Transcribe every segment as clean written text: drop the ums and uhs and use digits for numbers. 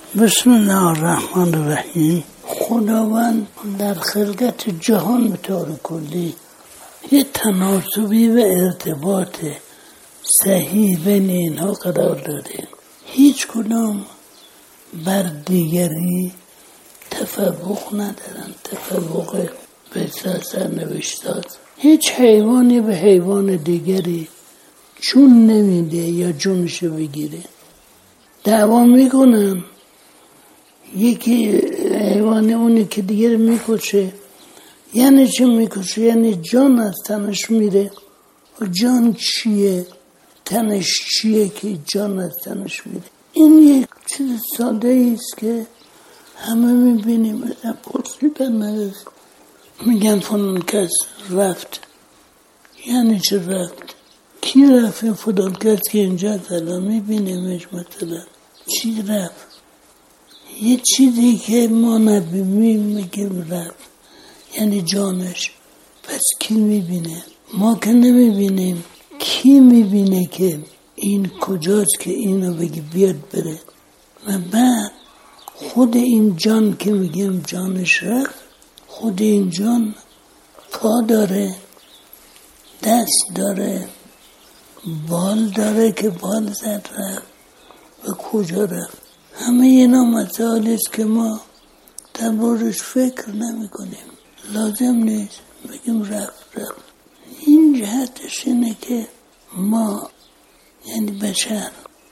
بسم الله الرحمن الرحیم. خداوند در خلقت جهان به طور کلی یه تناسبی و ارتباط صحیح بین اینها قرار داده. هیچ کدام بر دیگری تفوق ندارن، تفوق به سرنوشتات. هیچ حیوانی به حیوان دیگری جون نمیده یا جونشو بگیره. دعوا میکنن یکی حیوان اونی که دیگر میکشه. یعنی چه میکشه؟ یعنی جان از تنش میره. و جان چیه؟ تنش چیه که جان از تنش میره؟ این یک چیز ساده ایست که همه میبینیم. مثلا پرسیدن نرست میگن فلان کس رفت. یعنی چه رفت؟ کی رفت؟ فلان کس که اینجا الان میبینیمش. مثلا چی رفت؟ یه چیزی که ما میگیم رفت یعنی جانش. پس کی میبینه؟ ما که نمیبینیم. کی میبینه که این کجاست که اینو بگی بیاد بره؟ و بعد خود این جان که میگیم جانش رفت، خود این جان پا داره، دست داره، بال داره که بال زد رفت و کجا رفت. همه اینا مسائلی است که ما در باردش فکر نمی کنیم. لازم نیست بگیم رفت. این جهتش اینه که ما یعنی بشر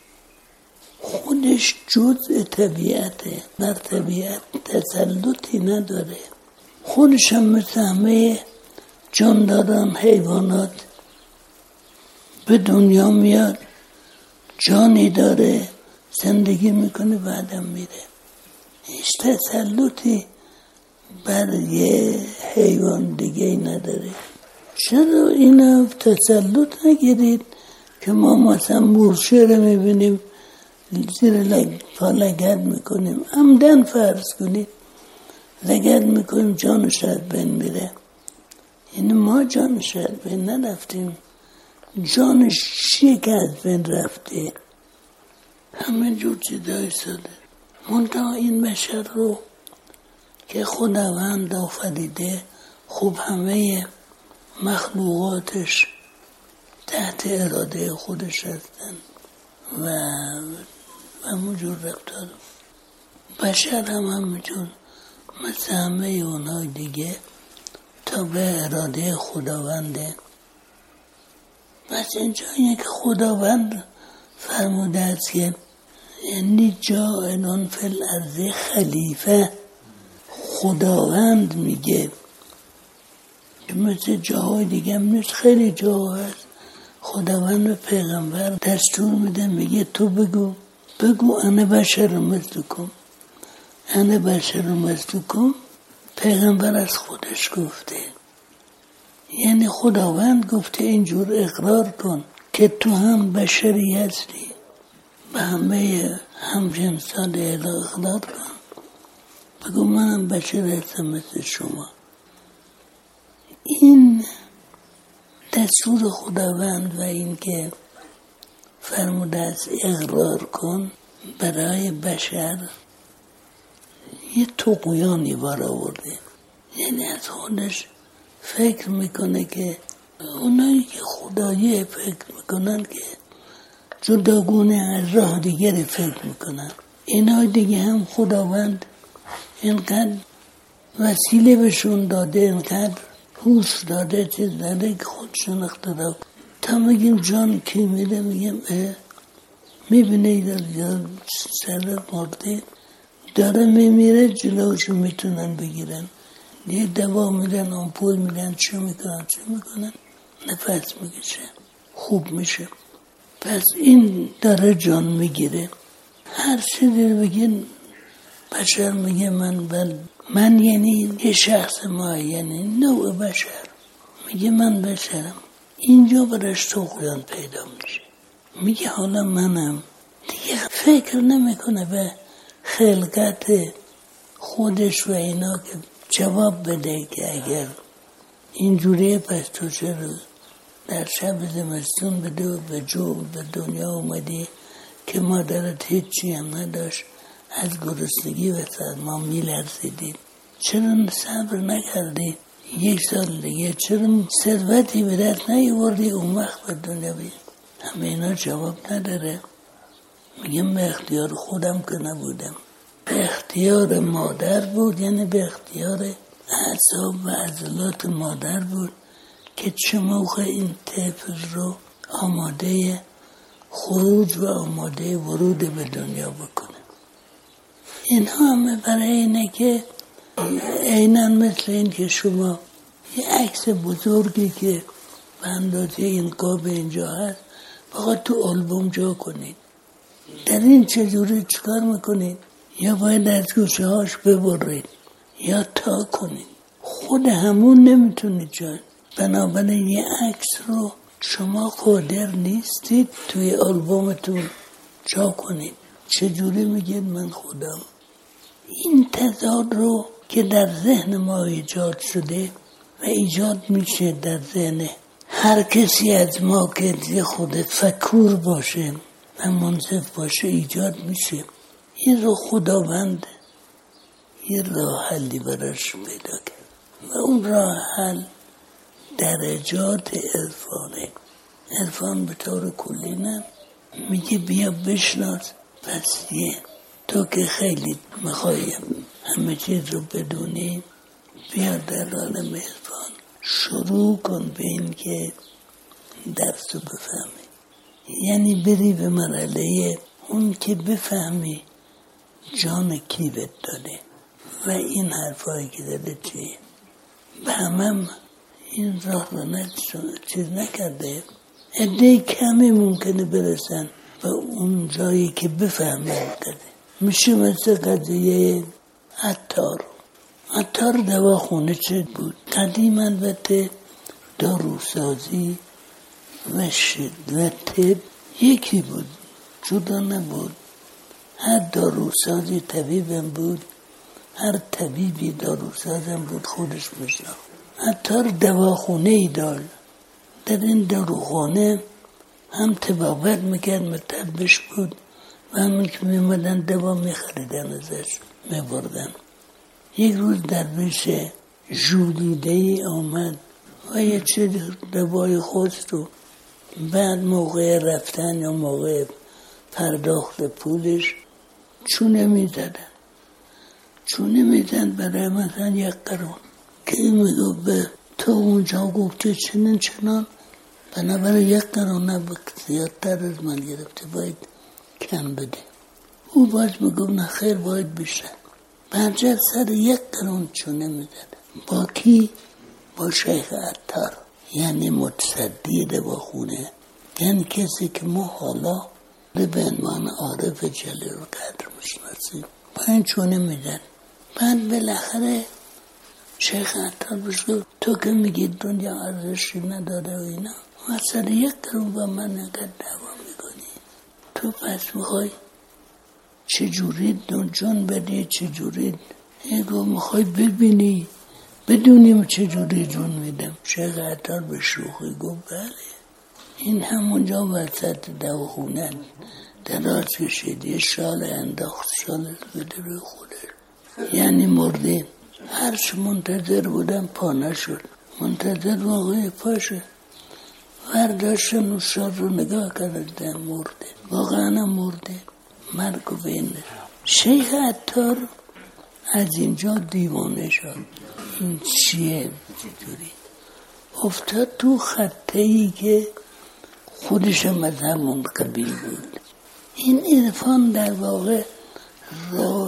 خودش جزء طبیعته، بر طبیعت تسلطی نداره. خودش هم مثل همه جانداران حیوانات به دنیا میاد، جانی داره، زندگی میکنه، بعدم میره. هیچ تسلطی بر یه حیوان دیگه نداره. چرا اینا تسلط نگیرید که ما مثلا مورچه رو میبینیم زیر پا لگد میکنیم، عمدن فرض کنید لگد میکنیم، جانش از بین میره. یعنی ما جانش از بین نرفتیم. جانش چیه که از بین رفته؟ همه جور چیزای ساده. منتها این بشر رو که خداوند آفریده، خوب همه مخلوقاتش تحت اراده خودش هستن و همونجور رفتار. بشر هم همونجور مثل همه اونهای دیگه تابع اراده خداونده. بس اینجا که خداوند فرموده است که یعنی جاعلون فی الارض خلیفه. خداوند میگه که مثل جاهای دیگه هم نیست، خیلی جاها هست خداوند به پیغمبر دستور میده، میگه تو بگو انا بشر مثلکم، انا بشر مثلکم. پیغمبر از خودش گفته، یعنی خداوند گفته اینجور اقرار کن که تو هم بشری هستی، به همه همجنسان اقرار کن، بگو منم بشر هستم مثل شما. این دستور خداوند و این که فرموده است اقرار کن برای بشر یه طغیانی بار آورده. یعنی از خودش فکر میکنه که اونایی که خدایی فکر میکنن که جداگونه از راه دیگری فکر میکنن. اینا دیگه هم خداوند اینقدر وسیله بهشون داده، اینقدر هوش داده، چیز داده که خودشون اختراع کن. تا میگیم جان کی میره، میگیم میبینه یا سر مرده داره میمیره، جلوشو میتونن بگیرن، یه دوا میدن، آمپول میدن، چه میکنن نفس میکشه، خوب میشه. پس این داره جان میگیره. هر چیزی بگین بشر میگه من یعنی یه شخص معینی، نوع بشر میگه من بشرم. اینجا برش طغیان پیدا میشه. میگه حالا منم. دیگه فکر نمیکنه به خلقت خودش و اینا که جواب بده که اگر اینجوریه پس تو چرا در شب زمستون به دنیا اومدی که مادرت هیچی هم نداشت، از گرسنگی و سرما میلرزیدید؟ چرا صبر نکردید 1 سال دیگه؟ چرا ثروتی به دست نیاوردی اون وقت به دنیا بیایی؟ همه اینا جواب نداره. میگم به اختیار خودم که نبودم، به اختیار مادر بود، یعنی به اختیار اعصاب و عضلات مادر بود که چه موقع این طفل رو آماده خروج و آماده ورود به دنیا بکنه. اینها همه برای اینه که عیناً مثل این که شما یه عکس بزرگی که به اندازه این قاب اینجا هست فقط تو آلبوم جا کنید. در این چجوری چکار میکنید؟ یا باید از گوشه هاش ببرید یا تا کنید. خود همون نمیتونید جا. بنابراین یه عکس رو شما قادر نیستید توی آلبومتون جا کنید. چجوری میگید من خودم؟ این تضاد رو که در ذهن ما ایجاد شده و ایجاد میشه در ذهن هر کسی از ما که خود فکور باشه و منصف باشه ایجاد میشه. این رو خداوند یه راه حلی براش پیدا کرد و اون راه حل درجات عرفانه. عرفان به طور کلی نه میگه بیا بشناس. پس تو که خیلی میخوای همه چیز رو بدونی، بیا در عالم عرفان شروع کن به این که درس رو بفهمی. یعنی بری به مرحله اون که بفهمی جان کی بهت داده و این حرفایی که داده چیه. به همم این راه رو چیز نکرده. عده کمی ممکنه برسن به اون جایی که بفهمن کرده. میشه مثل قضیه عطار دواخونه چه بود؟ قدیم البته داروسازی و طب یکی بود، جدا نبود. هر داروسازی طبیبم بود، هر طبیبی داروسازم بود، خودش میشناخت. عطار دواخونه ای داشت. در این داروخانه هم طبابت میکرد، مطبش بود و همون که میمدن دوا میخریدن ازش میبردن. یک روز درویش ژولیده‌ای آمد و یه چه دوای خواست رو بعد موقع رفتن یا موقع پرداخت پولش چونه میزدن برای مثلا 1 قرون که میگو به تو اونجا گفته چنان بنابراین 1 قرون نبود، زیادتر از من گرفته، باید کم بده. او باز میگو نه خیر باید بیشتر. برجت سر 1 قرون چونه میزد. با کی؟ با شیخ عطار، یعنی متصدی دواخونه، یعنی کسی که ما حالا به عنوان عارف جلیل القدر میشناسیم. با این چونه میزد. بعد بالاخره شیخ عطار بهش گفت تو که میگی دنیا ارزشی نداره و اینا، و سر 1 قرون با من اینقدر دعوا میکنی، تو پس میخوای چجوری جون بدی؟ چجوری میخوای ببینی بدونیم چجوری جون میدم؟ شیخ عطار به شوخی گفت بله. این همونجا وسط دواخونه دراز کشید، یه شال انداخت، شال بده روی خودش، یعنی مرده. هرچه منتظر بودم پا نشد، منتظر واقعی پاشه. ورداشتن و شال رو نگاه کردن، مرده، واقعا مرده، مرگ و بینه. شیخ عطار از اینجا دیوانه شد. این چیه؟ چطوری؟ افتاد تو خطه‌ای که خودش هم از همون قبیل بود. این عرفان در واقع راه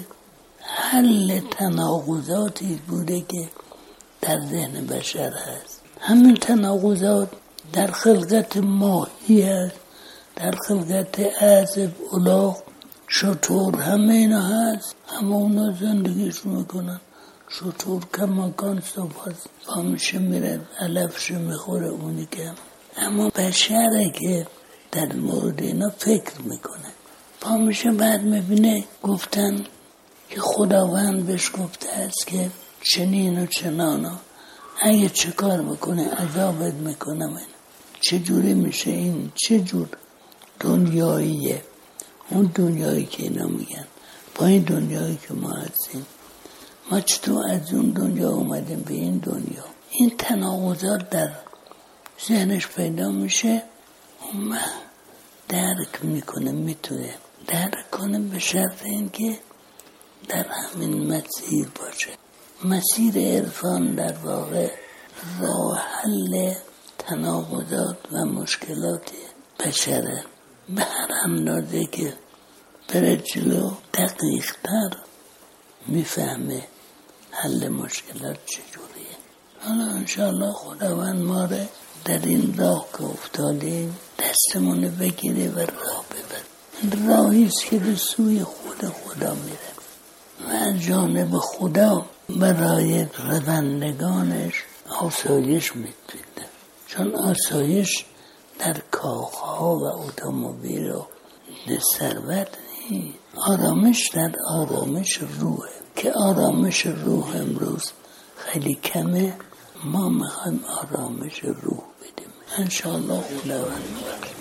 حل تناقضاتی بوده که در ذهن بشر هست. همین تناقضات در خلقت ماهی هست، در خلقت اسب، الاغ، شتر، همه اینا هست. همه اونا زندگیش میکنن. شتر کماکان صبح هست، پا میشه میره علفش میخوره اونی که اما بشره که در مورد اینا فکر میکنه. پا میشه بعد میبینه گفتن که خداوند بهش گفته است که چنین و چنانا، اگه چه کار بکنه عذابت میکنم. چجوری میشه این؟ چجور دنیاییه؟ اون دنیایی که اینا میگن با این دنیایی که ما هستیم. ما چطور از اون دنیا اومدیم به این دنیا؟ این تناقضات در ذهنش پیدا میشه، اون درک میکنه، میتونه درک کنه به شرط اینکه در همین مسیر باشه. مسیر عرفان در واقع راه حل تناقضات و مشکلات بشره. به هر اندازه که بره جلو دقیق‌تر میفهمه حل مشکلات چجوریه. حالا انشاءالله خداوند ما رو در این راه که افتادیم دستمونو بگیره و راه ببره. این راهیست که به سوی خدا میره و از جانب خدا برای روندگانش آسایش میده. چون آسایش در کاخها و اتومبیل و ثروت نیست. آرامش در آرامش روحه که آرامش روح امروز خیلی کمه. ما میخوایم آرامش روح بدیم. انشاءالله خداوند